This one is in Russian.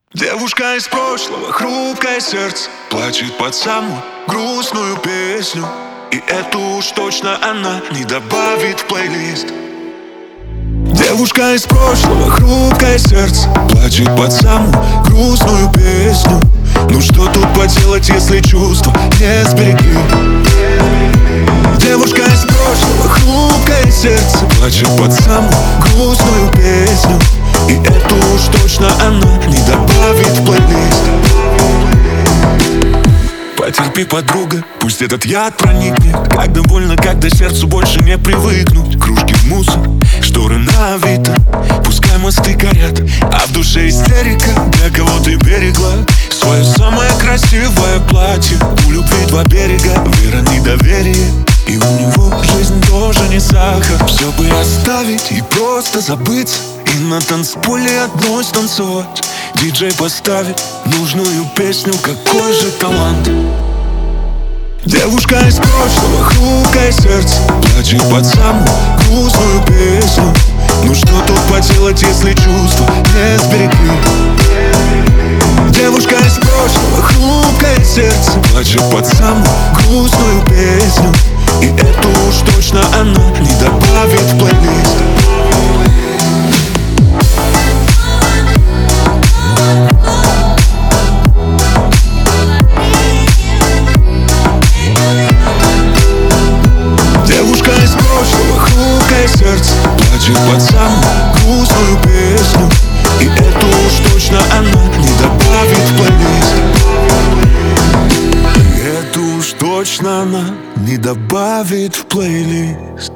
Девушка из прошлого, хрупкое сердце, плачет под самую грустную песню. И эту уж точно она не добавит в плейлист. Девушка из прошлого, хрупкое сердце, плачет под самую грустную песню. Ну что тут поделать, если чувства не сберегли? Девушка из прошлого, хрупкое сердце, плачет под самую грустную песню. И эту уж точно она не добавит в плейлист. Потерпи, подруга, пусть этот яд проникнет. Когда больно, когда сердцу больше не привыкнуть. Кружки в мусор, шторы на авито, пускай мосты горят, а в душе истерика. Для кого ты берегла свое самое красивое платье? У любви два берега, вера, недоверие. И у него жизнь тоже не сахар. Все бы оставить и просто забыться, и на танцполе одной станцевать. Диджей поставит нужную песню, какой же талант. Девушка из прошлого, хрупкое сердце, плачет под самую грустную песню. Ну что тут поделать, если чувства не сберегли? Девушка из прошлого, хрупкое сердце, плачет под самую грустную песню. И эту уж точно она не добавит в плейлист. Девушка из прошлого, хрупкое сердце, плачет под самую грустную песню. И эту уж точно она не добавит в плейлист. И эту уж точно она не добавит в плейлист.